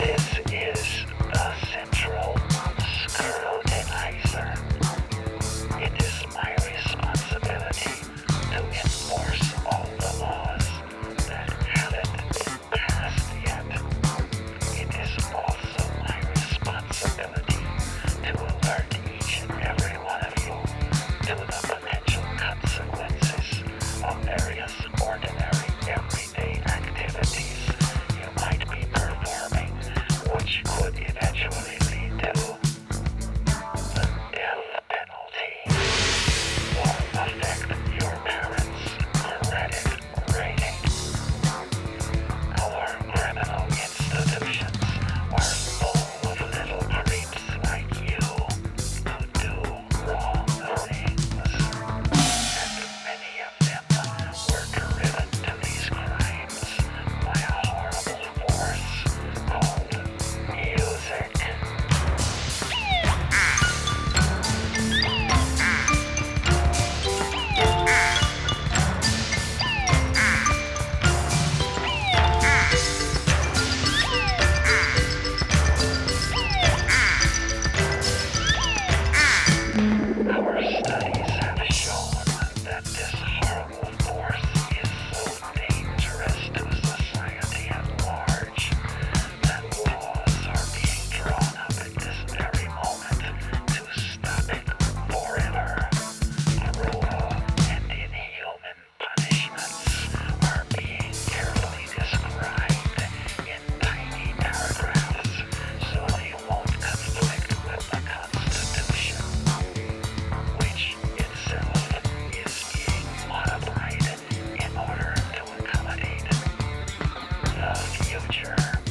This is the central scrutinizer. It is my responsibility to enforce all the laws that haven't been passed yet. It is also my responsibility to alert each and every one of you to the potential consequences of various ordinary everyday activities you might be performing, which could eventually lead to the death penalty or affect your parents' credit rating. Our criminal institutions are full of little creeps like you who do wrong things. And many of them were driven to these crimes by a horrible force called music. Our studies have shown that this horrible force is so dangerous to society at large that laws are being drawn up at this very moment to stop it forever. Cruel and inhuman punishments are being carefully described in tiny paragraphs so they won't conflict with the Constitution, which itself is being modified in order to accommodate the future.